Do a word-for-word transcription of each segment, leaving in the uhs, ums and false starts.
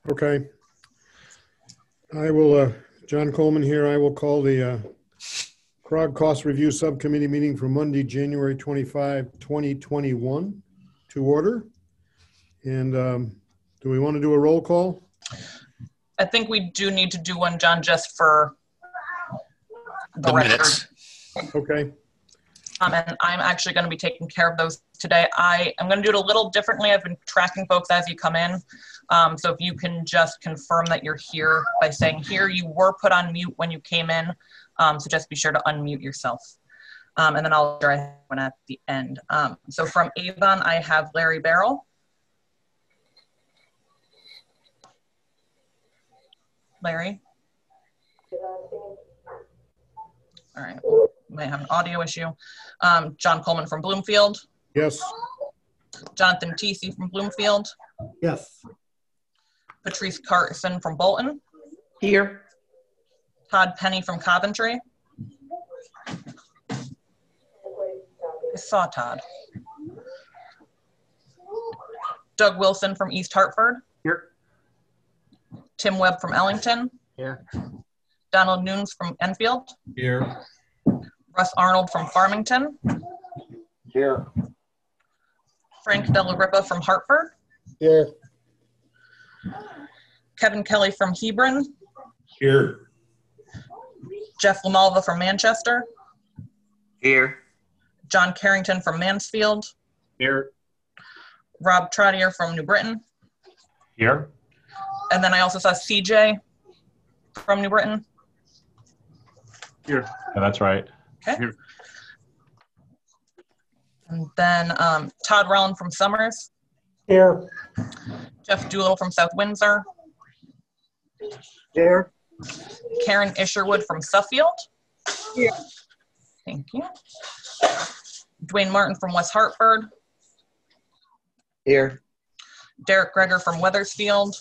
Okay. I will, uh, John Coleman here. I will call the uh, C R O G Cost Review Subcommittee meeting for Monday, January twenty-fifth, twenty twenty-one to order. And um, do we want to do a roll call? I think we do need to do one, John, just for the, the record. minutes. Okay. Um, and I'm actually going to be taking care of those today. I am going to do it a little differently. I've been tracking folks as you come in. Um, so if you can just confirm that you're here by saying here, you were put on mute when you came in. Um, so just be sure to unmute yourself. Um, and then I'll try one at the end. Um, so from Avon, I have Larry Barrel. Larry? All right, we might have an audio issue. Um, John Coleman from Bloomfield. Yes. Jonathan Tesey from Bloomfield. Yes. Patrice Carson from Bolton. Here. Todd Penny from Coventry. I saw Todd. Doug Wilson from East Hartford. Here. Tim Webb from Ellington. Here. Donald Nunes from Enfield. Here. Russ Arnold from Farmington. Here. Frank Della Ripa from Hartford. Here. Kevin Kelly from Hebron. Here. Jeff Lamalva from Manchester. Here. John Carrington from Mansfield. Here. Rob Trottier from New Britain. Here. And then I also saw C J from New Britain. Here. Yeah, that's right. Okay. Here. And then um, Todd Rowland from Summers. Here. Jeff Doolittle from South Windsor. Here. Karen Isherwood from Suffield. Here. Thank you. Dwayne Martin from West Hartford. Here. Derek Greger from Weathersfield.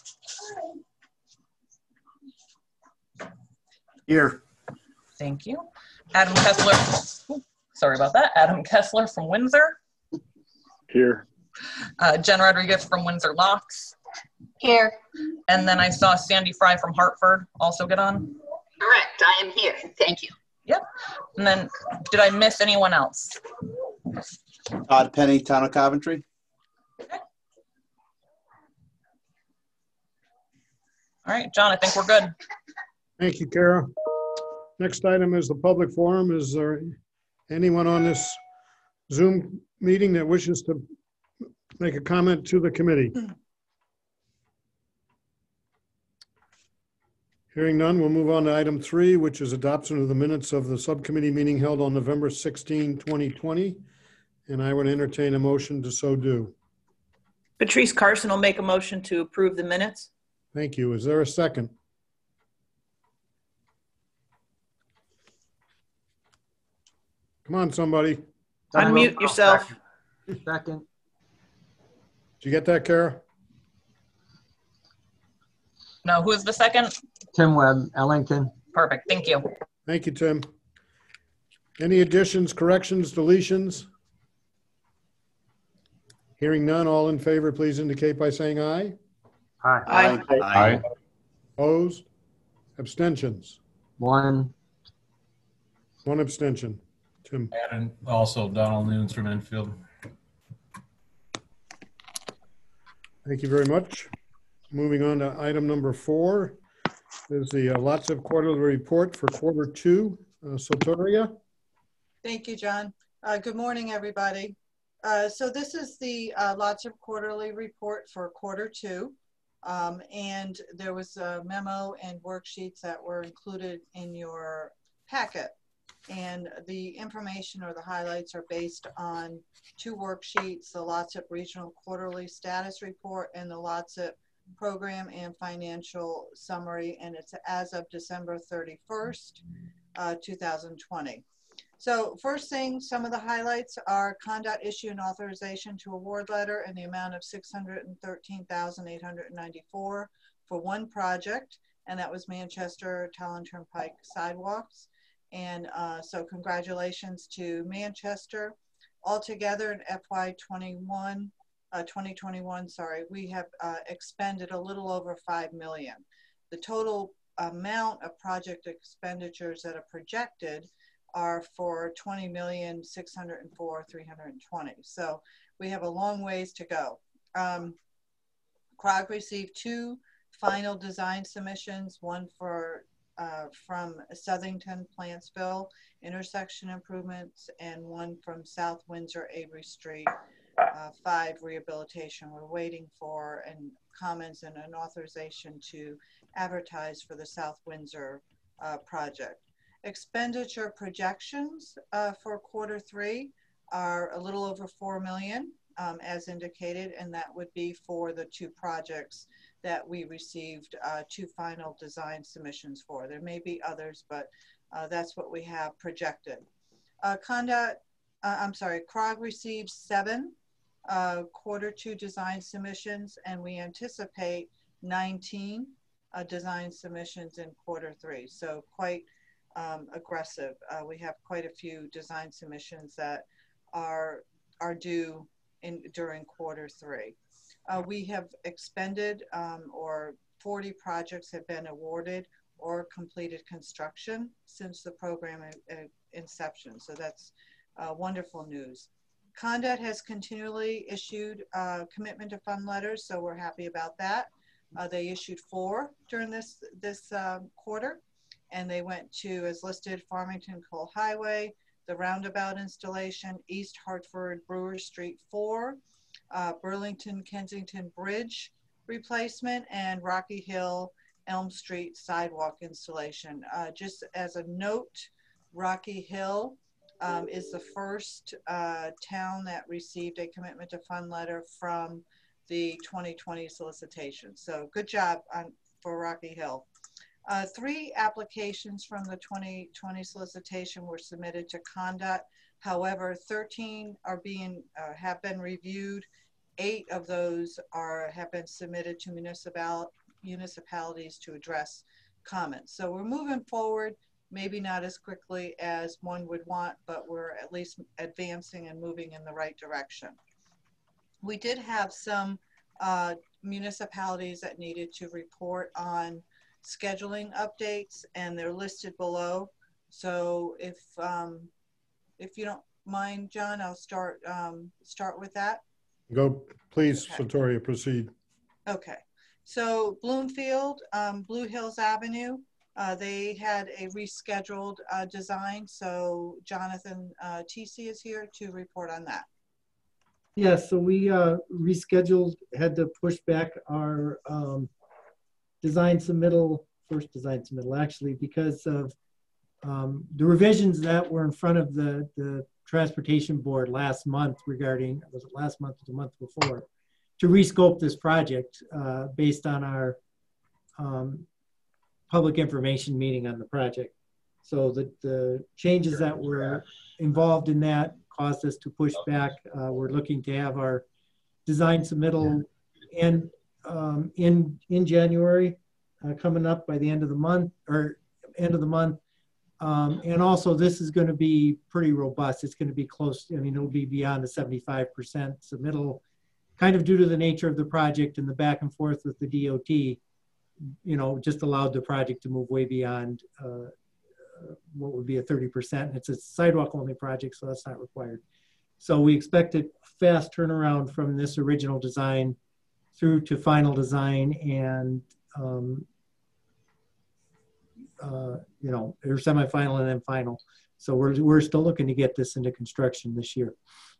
Here. Thank you. Adam Kessler. Sorry about that. Adam Kessler from Windsor. Here. Uh, Jen Rodriguez from Windsor Locks. Here. And then I saw Sandy Fry from Hartford also get on. Correct. I am here. Thank you. Yep. And then did I miss anyone else? Todd Penny, Town of Coventry. Okay. All right, John, I think we're good. Thank you, Kara. Next item is the public forum. Is there anyone on this Zoom meeting that wishes to make a comment to the committee? Hearing none, we'll move on to item three, which is adoption of the minutes of the subcommittee meeting held on November sixteenth, twenty twenty. And I would entertain a motion to so do. Patrice Carson will make a motion to approve the minutes. Thank you. Is there a second? Come on, somebody. Unmute yourself. Second. Did you get that, Kara? No, who's the second? Tim Webb, Ellington. Perfect, thank you. Thank you, Tim. Any additions, corrections, deletions? Hearing none, all in favor, please indicate by saying aye. Aye. Aye. Aye. Opposed? Abstentions? One. One abstention. Tim. And also Donald Nunes from Enfield. Thank you very much. Moving on to item number four is the uh, LOTSIP quarterly report for quarter two. Uh, Soteria. Thank you, John. Uh, good morning, everybody. Uh, so this is the uh, LOTSIP quarterly report for quarter two. Um, and there was a memo and worksheets that were included in your packet. And the information or the highlights are based on two worksheets, the LOTSIP Regional Quarterly Status Report and the LOTSIP Program and Financial Summary, and it's as of December thirty-first, uh, two thousand twenty. So first thing, some of the highlights are CONDOT issue and authorization to award letter in the amount of six hundred thirteen thousand eight hundred ninety-four for one project, and that was Manchester Talon Turnpike sidewalks. And uh, so congratulations to Manchester. Altogether in F Y twenty-one, uh, twenty twenty-one, sorry, we have uh, expended a little over five million. The total amount of project expenditures that are projected are for twenty million, six hundred four thousand, three hundred twenty. So we have a long ways to go. Um, C R O G received two final design submissions, one for uh, from Southington, Plantsville intersection improvements, and one from South Windsor, Avery Street, uh, five rehabilitation. We're waiting for and comments and an authorization to advertise for the South Windsor uh, project. Expenditure projections uh, for quarter three are a little over four million, um, as indicated, and that would be for the two projects that we received uh, two final design submissions for. There may be others, but uh, that's what we have projected. Uh, Conduct, uh, I'm sorry, C R O G received seven uh, quarter two design submissions, and we anticipate nineteen uh, design submissions in quarter three. So quite um, aggressive. Uh, we have quite a few design submissions that are are due in during quarter three. Uh, we have expended um, or forty projects have been awarded or completed construction since the program uh, inception. So that's uh, wonderful news. Conduct has continually issued uh, commitment to fund letters, so we're happy about that. Uh, they issued four during this, this uh, quarter, and they went to, as listed, Farmington Cole Highway, the roundabout installation, East Hartford Brewer Street four, uh, Burlington Kensington Bridge replacement, and Rocky Hill Elm Street sidewalk installation. Uh, just as a note, Rocky Hill um, is the first uh, town that received a commitment to fund letter from the twenty twenty solicitation. So good job on, for Rocky Hill. Uh, three applications from the twenty twenty solicitation were submitted to Conduct. However, thirteen are being uh, have been reviewed. Eight of those are have been submitted to municipal municipalities to address comments. So we're moving forward, maybe not as quickly as one would want, but we're at least advancing and moving in the right direction. We did have some uh, municipalities that needed to report on scheduling updates, and they're listed below. So if um, if you don't mind, John, I'll start um, start with that. Go, please, Okay. Satoria, proceed. Okay. So Bloomfield, um, Blue Hills Avenue, uh, they had a rescheduled uh, design. So Jonathan uh, T C is here to report on that. Yeah, so we uh, rescheduled, had to push back our um, design submittal, first design submittal actually, because of um, the revisions that were in front of the, the Transportation Board last month regarding, was it last month or the month before, to rescope this project uh, based on our um, public information meeting on the project. So the, the changes that were involved in that caused us to push back. Uh, we're looking to have our design submittal and um, in in January, uh, coming up by the end of the month or end of the month. Um, and also this is going to be pretty robust. It's going to be close. I mean, it'll be beyond the seventy-five percent submittal, kind of due to the nature of the project and the back and forth with the D O T, you know, just allowed the project to move way beyond uh, what would be a thirty percent. It's a sidewalk only project, so that's not required. So we expect a fast turnaround from this original design through to final design and, um, uh, you know, or semifinal and then final. So we're, we're still looking to get this into construction this year.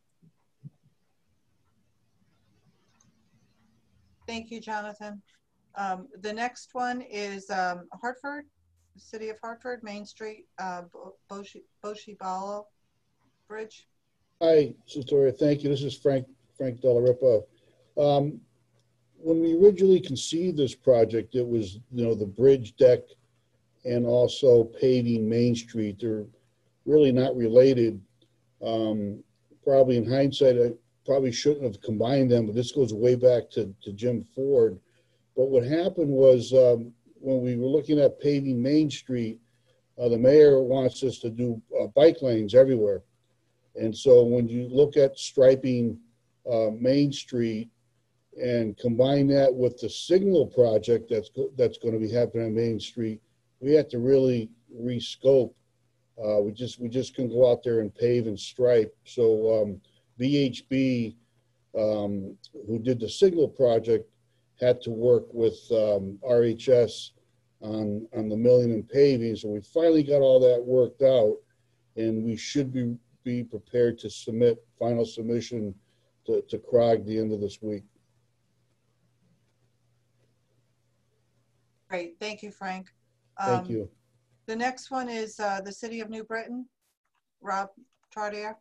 Thank you, Jonathan. Um, the next one is um, Hartford, the City of Hartford, Main Street, uh, Boshi-Balo Bridge. Hi, Satoria. Thank you. This is Frank Frank Delaripo. Um, when we originally conceived this project, it was, you know, the bridge deck and also paving Main Street. They're really not related. Um, probably in hindsight, I probably shouldn't have combined them, but this goes way back to, to Jim Ford. But what happened was um, when we were looking at paving Main Street, uh, the mayor wants us to do uh, bike lanes everywhere. And so when you look at striping uh, Main Street and combine that with the signal project that's go- that's going to be happening on Main Street, we have to really rescope. Uh, we just we just can go out there and pave and stripe. So um, V H B, um, who did the signal project, had to work with um, R H S on on the milling and paving. So we finally got all that worked out, and we should be be prepared to submit final submission to, to C R O G the end of this week. Great, thank you, Frank. Thank Um, you. The next one is uh, the City of New Britain. Rob Chartier.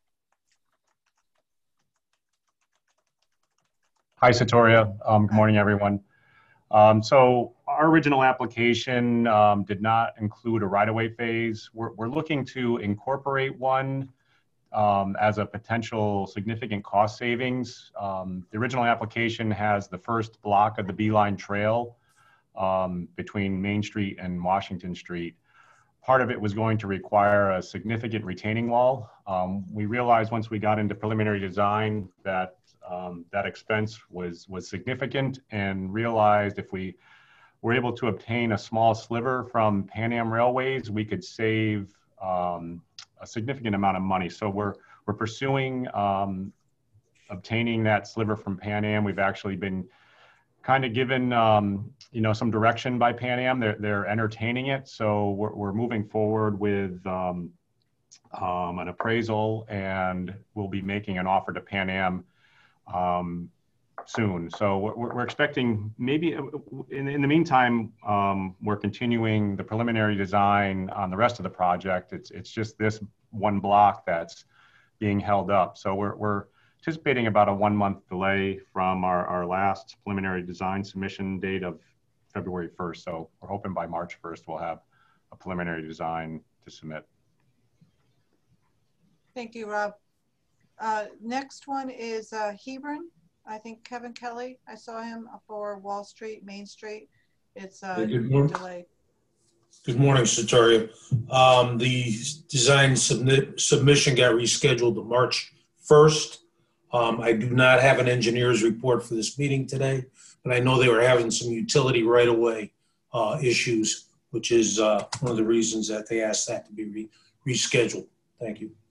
Hi, Satoria. Um, good morning, everyone. Um, so our original application um, did not include a right-of-way phase. We're, we're looking to incorporate one um, as a potential significant cost savings. Um, the original application has the first block of the Beeline Trail um, between Main Street and Washington Street. Part of it was going to require a significant retaining wall. Um, we realized once we got into preliminary design that um, that expense was, was significant, and realized if we were able to obtain a small sliver from Pan Am Railways, we could save um, a significant amount of money. So we're, we're pursuing um, obtaining that sliver from Pan Am. We've actually been kind of given, um, you know, some direction by Pan Am. They're, they're entertaining it. So we're, we're moving forward with um, um, an appraisal, and we'll be making an offer to Pan Am um, soon. So we're, we're expecting maybe in, in the meantime, um, we're continuing the preliminary design on the rest of the project. It's, it's just this one block that's being held up. So we're, we're anticipating about a one month delay from our, our last preliminary design submission date of February first. So we're hoping by March first, we'll have a preliminary design to submit. Thank you, Rob. Uh, next one is uh, Hebron. I think Kevin Kelly, I saw him for Wall Street, Main Street. It's uh, Hey, good morning. delayed. Good morning, Satoria. Um, the design submit, submission got rescheduled to March first. Um, I do not have an engineer's report for this meeting today, but I know they were having some utility right-of-way uh, issues, which is uh, one of the reasons that they asked that to be re rescheduled. Thank you.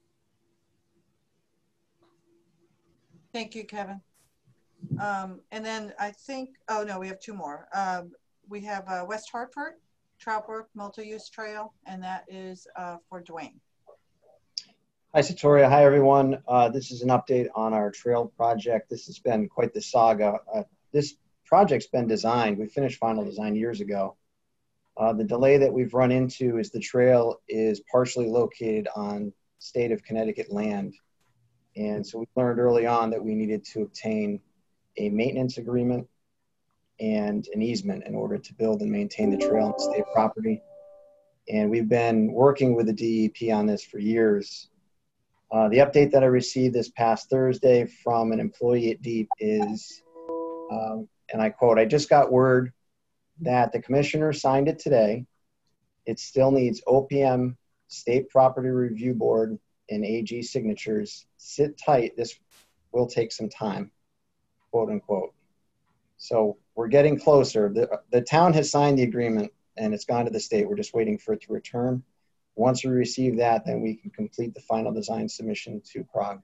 Thank you, Kevin. Um, and then I think, oh no, we have two more. Um, we have uh, West Hartford, Trout Brook Multi-Use Trail, and that is uh, for Dwayne. Hi, Satoria. Hi, everyone. Uh, this is an update on our trail project. This has been quite the saga. Uh, this project's been designed. We finished final design years ago. Uh, the delay that we've run into is the trail is partially located on state of Connecticut land. And so we learned early on that we needed to obtain a maintenance agreement and an easement in order to build and maintain the trail on state property. And we've been working with the D E P on this for years. Uh, the update that I received this past Thursday from an employee at D E P is, um, and I quote, "I just got word that the commissioner signed it today. It still needs O P M, State Property Review Board, and A G signatures. Sit tight, this will take some time," quote unquote. So we're getting closer. The, the town has signed the agreement and it's gone to the state. We're just waiting for it to return. Once we receive that, then we can complete the final design submission to Prague.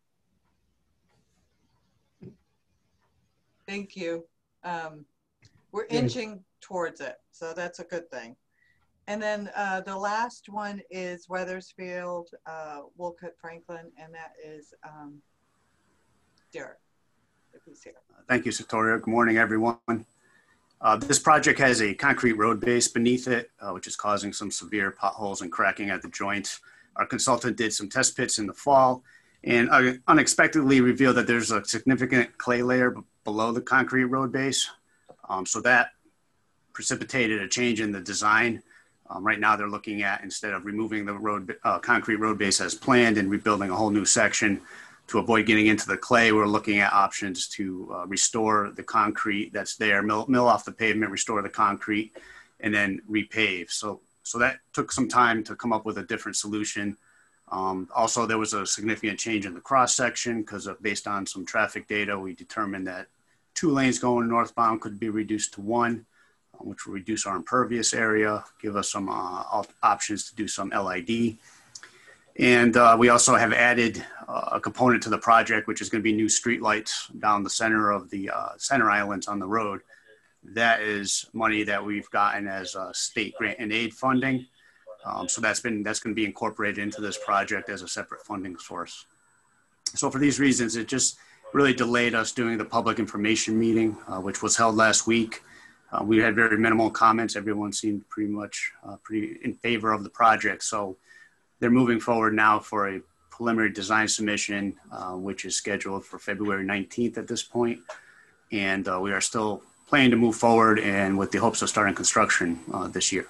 Thank you. Um, we're inching towards it, so that's a good thing. And then uh, the last one is Weathersfield, uh, Wolcott Franklin, and that is um, Derek, if he's here. Thank you, Satoria. Good morning, everyone. Uh, this project has a concrete road base beneath it, uh, which is causing some severe potholes and cracking at the joints. Our consultant did some test pits in the fall and uh, unexpectedly revealed that there's a significant clay layer below the concrete road base. Um, so that precipitated a change in the design. Um, right now they're looking at, instead of removing the road, uh, concrete road base as planned and rebuilding a whole new section to avoid getting into the clay, we're looking at options to uh, restore the concrete that's there, mill, mill off the pavement, restore the concrete, and then repave. So, so that took some time to come up with a different solution. Um, also, there was a significant change in the cross section because of based on some traffic data, we determined that two lanes going northbound could be reduced to one, uh, which will reduce our impervious area, give us some uh, op options to do some L I D. And uh, we also have added uh, a component to the project, which is going to be new street lights down the center of the uh, center islands on the road. That is money that we've gotten as uh, state grant and aid funding. Um, so that's been that's going to be incorporated into this project as a separate funding source. So for these reasons, it just really delayed us doing the public information meeting, uh, which was held last week. Uh, we had very minimal comments. Everyone seemed pretty much uh, pretty in favor of the project. So they're moving forward now for a preliminary design submission, uh, which is scheduled for February nineteenth at this point. And uh, we are still planning to move forward and with the hopes of starting construction uh, this year.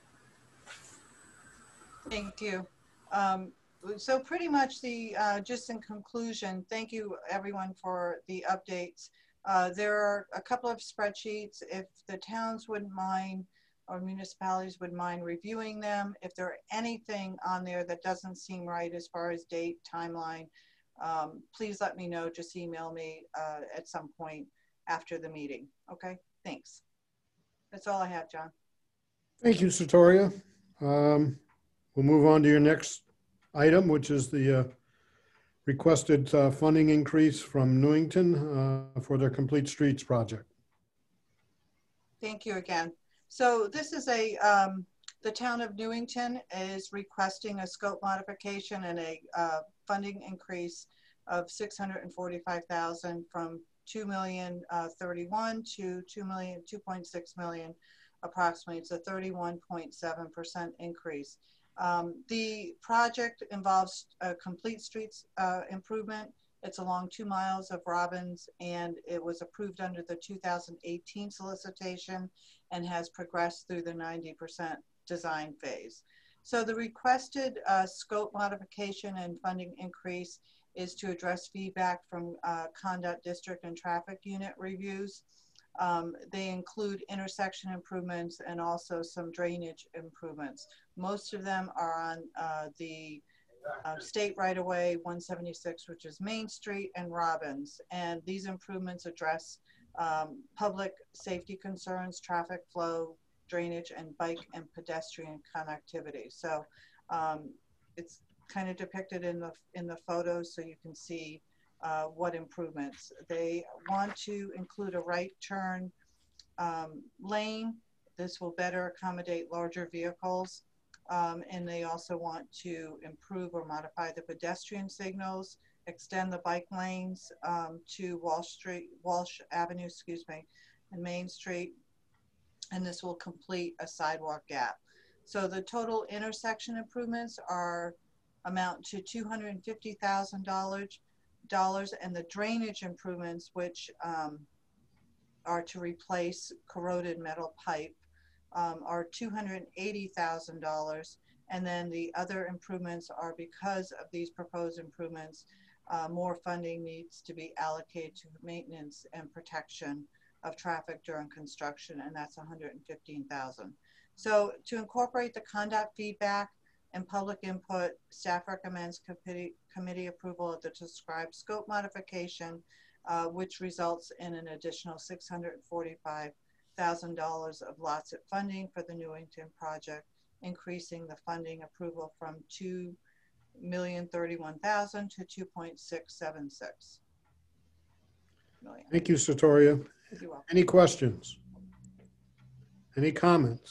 Thank you. Um, so pretty much the, uh, just in conclusion, thank you everyone for the updates. Uh, there are a couple of spreadsheets. If the towns wouldn't mind or municipalities would mind reviewing them, if there are anything on there that doesn't seem right as far as date, timeline, um, please let me know, just email me uh, at some point after the meeting. Okay, thanks. That's all I have, John. Thank you, Satoria. Um, We'll move on to your next item, which is the uh, requested uh, funding increase from Newington uh, for their Complete Streets project. Thank you again. So this is a, um, the town of Newington is requesting a scope modification and a uh, funding increase of six hundred forty-five thousand dollars from two million thirty-one to two million, two point six million approximately. It's a thirty-one point seven percent increase. Um, the project involves a complete streets uh, improvement. It's along two miles of Robbins, and it was approved under the two thousand eighteen solicitation and has progressed through the ninety percent design phase. So the requested uh, scope modification and funding increase is to address feedback from uh, Conduct District and Traffic Unit reviews. Um, they include intersection improvements and also some drainage improvements. Most of them are on uh, the uh, state right-of-way one seventy-six, which is Main Street and Robbins. And these improvements address um, public safety concerns, traffic flow, drainage, and bike and pedestrian connectivity. So um, it's kind of depicted in the, in the photos so you can see Uh, what improvements. They want to include a right turn um, lane. This will better accommodate larger vehicles. Um, and they also want to improve or modify the pedestrian signals, extend the bike lanes um, to Walsh Street, Walsh Avenue, excuse me, and Main Street. And this will complete a sidewalk gap. So the total intersection improvements are amount to two hundred fifty thousand dollars. dollars, and the drainage improvements, which um, are to replace corroded metal pipe, um, are two hundred eighty thousand dollars. And then the other improvements are, because of these proposed improvements, uh, more funding needs to be allocated to maintenance and protection of traffic during construction, and that's one hundred fifteen thousand dollars. So to incorporate the conduct feedback and public input, staff recommends committee, committee approval of the described scope modification, uh, which results in an additional six hundred forty-five thousand dollars of LOTSIP funding for the Newington project, increasing the funding approval from two million thirty-one thousand to two point six seven six million. Thank you, Satoria. You're welcome. Any questions? Any comments?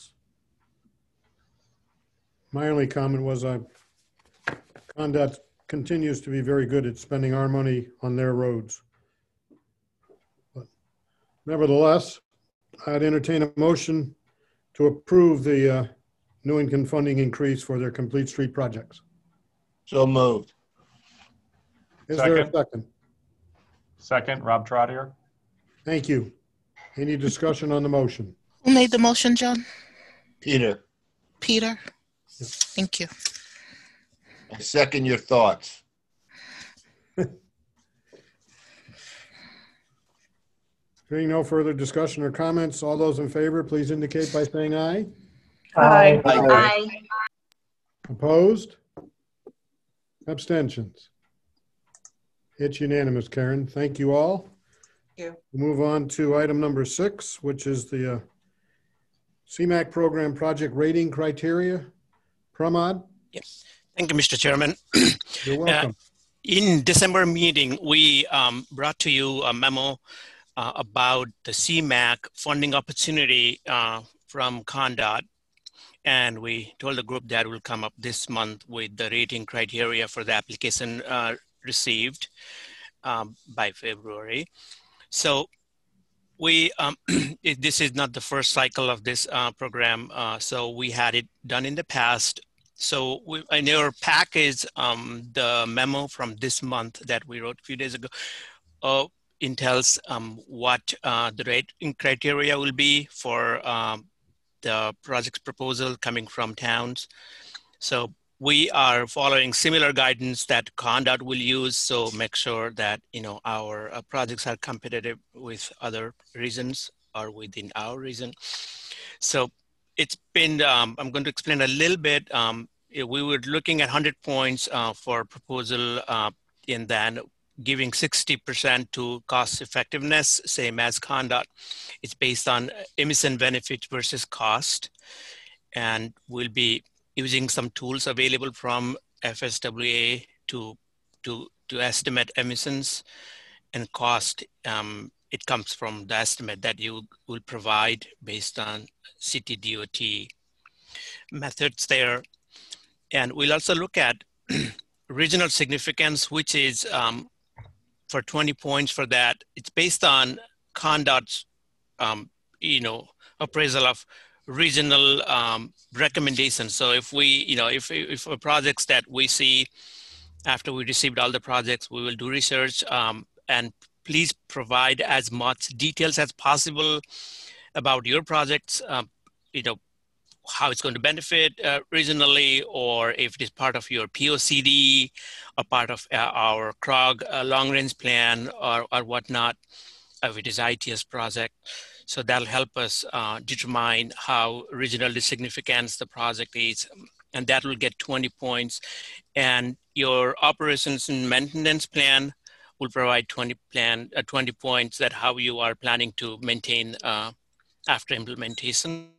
My only comment was I, Conduct continues to be very good at spending our money on their roads. But nevertheless, I'd entertain a motion to approve the uh, Newington funding increase for their Complete Street projects. So moved. Is there a second? Second, Rob Trottier. Thank you. Any discussion on the motion? Who made the motion, John? Peter, Peter? Thank you. I second your thoughts. Hearing no further discussion or comments, all those in favor, please indicate by saying aye. Aye. Aye. Opposed? Abstentions? It's unanimous, Karen. Thank you all. Thank you. We'll move on to item number six, which is the uh, C MAC program project rating criteria. Pramod? Yes. Thank you, Mister Chairman. You're welcome. Uh, in December meeting, we um, brought to you a memo uh, about the C MAC funding opportunity uh, from CONDOT. And we told the group that will come up this month with the rating criteria for the application uh, received um, by February. So we, um, it, this is not the first cycle of this uh, program. Uh, so we had it done in the past. So we, in your package, um, the memo from this month that we wrote a few days ago uh, entails um, what uh, the rating criteria will be for um, the project's proposal coming from towns. So we are following similar guidance that CONDOT will use. So make sure that, you know, our uh, projects are competitive with other regions or within our region. So it's been, um, I'm going to explain a little bit. Um, we were looking at one hundred points uh, for proposal uh, and then giving sixty percent to cost effectiveness, same as CONDOT. It's based on emission benefit versus cost. And we'll be using some tools available from F S W A to, to, to estimate emissions and cost. Um, it comes from the estimate that you will provide based on city D O T methods there. And we'll also look at regional significance, which is um, for twenty points for that. It's based on CONDOT's, um, you know, appraisal of regional um, recommendations. So if we, you know, if, if projects that we see after we received all the projects, we will do research um, and please provide as much details as possible about your projects, um, you know, how it's going to benefit uh, regionally, or if it is part of your P O C D or part of uh, our C R O G uh, long range plan or, or whatnot, if it is I T S project. So that'll help us uh, determine how regionally significant the project is, and that will get twenty points. And your operations and maintenance plan will provide twenty plan uh, twenty points that how you are planning to maintain uh, after implementation.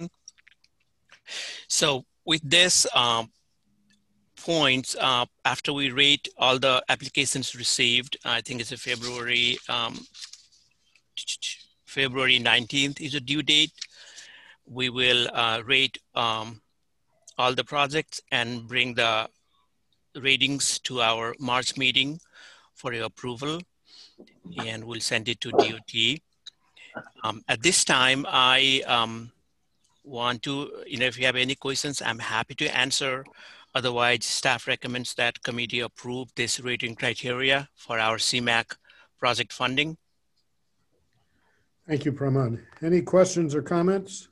So with this um, points, uh, after we rate all the applications received, I think it's a February, um, February nineteenth is a due date. We will uh, rate um, all the projects and bring the ratings to our March meeting for your approval, and we'll send it to D O T. Um, at this time, I um, want to, you know, if you have any questions, I'm happy to answer. Otherwise, staff recommends that committee approve this rating criteria for our C MAC project funding. Thank you, Pramod. Any questions or comments?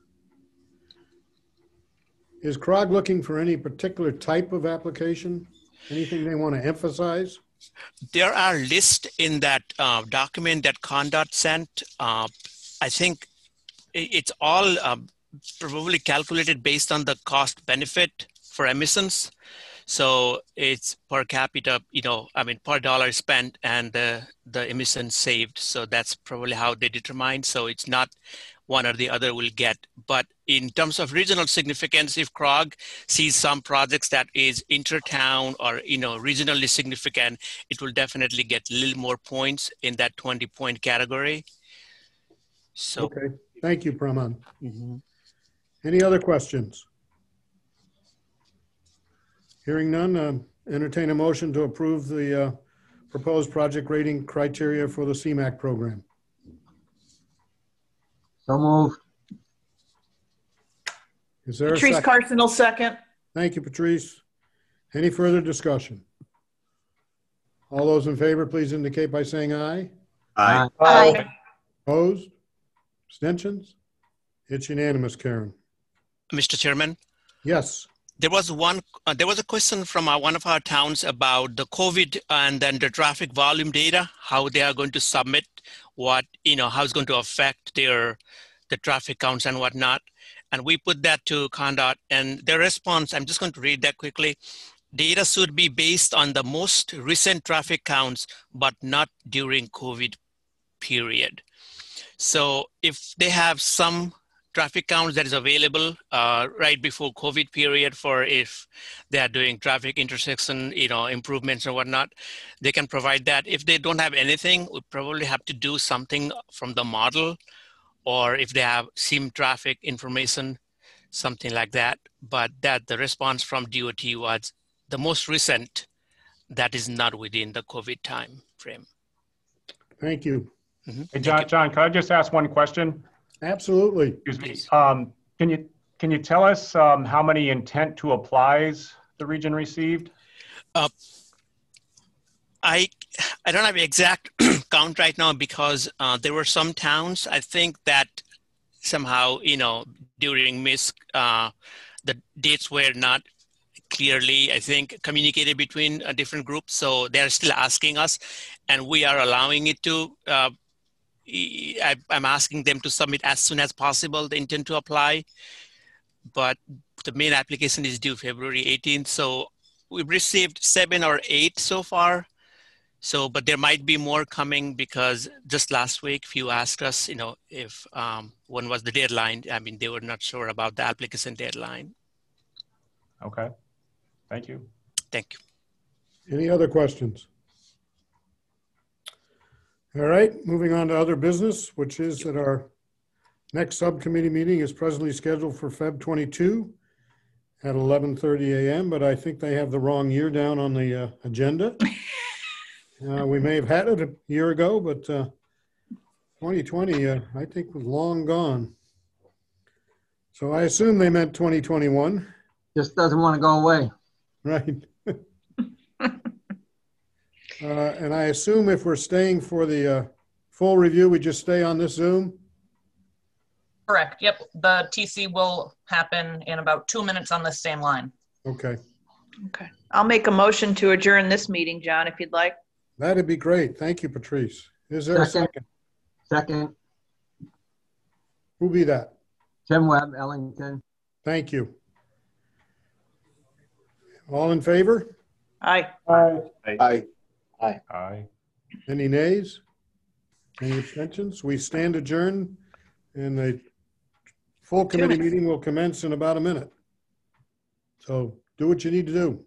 Is C R O G looking for any particular type of application? Anything they want to emphasize? There are lists in that uh, document that CONDOT sent. Uh, I think it's all uh, probably calculated based on the cost benefit for emissions. So it's per capita, you know, I mean, per dollar spent and the, the emissions saved. So that's probably how they determine. So it's not one or the other will get. But in terms of regional significance, if C R O G sees some projects that is intertown or, you know, regionally significant, it will definitely get a little more points in that twenty point category. So, okay, thank you, Pramod. Mm-hmm. Any other questions? Hearing none, uh, entertain a motion to approve the uh, proposed project rating criteria for the C MAC program. So moved. Is there Patrice a second? Carson will second. Thank you, Patrice. Any further discussion? All those in favor, please indicate by saying aye. Aye. Aye. Opposed? Abstentions? It's unanimous, Karen. Mister Chairman? Yes. There was one, uh, there was a question from uh, one of our towns about the COVID and then the traffic volume data, how they are going to submit what, you know, how it's going to affect their, the traffic counts and whatnot. And we put that to CONDOT, and their response, I'm just going to read that quickly. data should be based on the most recent traffic counts, but not during COVID period. So if they have some traffic counts that is available uh, right before COVID period for if they are doing traffic intersection, you know, improvements or whatnot, they can provide that. If they don't have anything, we probably have to do something from the model, or if they have SIM traffic information, something like that. But that the response from D O T was the most recent that is not within the COVID time frame. Thank you. Mm-hmm. Hey, John, John, could I just ask one question? Absolutely. Excuse me. Um, can you can you tell us um, how many intent to applies the region received? Uh, I I don't have the exact count right now because uh, there were some towns, I think, that somehow, you know, during M I S C, uh, the dates were not clearly, I think, communicated between uh, different groups. So they're still asking us, and we are allowing it to. Uh, I, I'm asking them to submit as soon as possible the intent to apply, but the main application is due February eighteenth. So we've received seven or eight so far. So, but there might be more coming because just last week, few asked us, you know, if um, when was the deadline. I mean, they were not sure about the application deadline. Okay, thank you. Thank you. Any other questions? All right, moving on to other business, which is that our next subcommittee meeting is presently scheduled for February twenty-second at eleven thirty a m, but I think they have the wrong year down on the uh, agenda. Uh, we may have had it a year ago, but uh, twenty twenty, uh, I think, was long gone. So I assume they meant twenty twenty-one. Just doesn't want to go away. Right. Uh, and I assume if we're staying for the uh, full review, we just stay on this Zoom? Correct. Yep. The T C will happen in about two minutes on this same line. Okay. Okay. I'll make a motion to adjourn this meeting, John, if you'd like. That'd be great. Thank you, Patrice. Is there Second. a second? Second, Who'll be that? Tim Webb, Ellington. Thank you. All in favor? Aye. Aye. Aye. Aye. Aye. Any nays? Any abstentions? We stand adjourned, and the full committee minutes. meeting will commence in about a minute. So do what you need to do.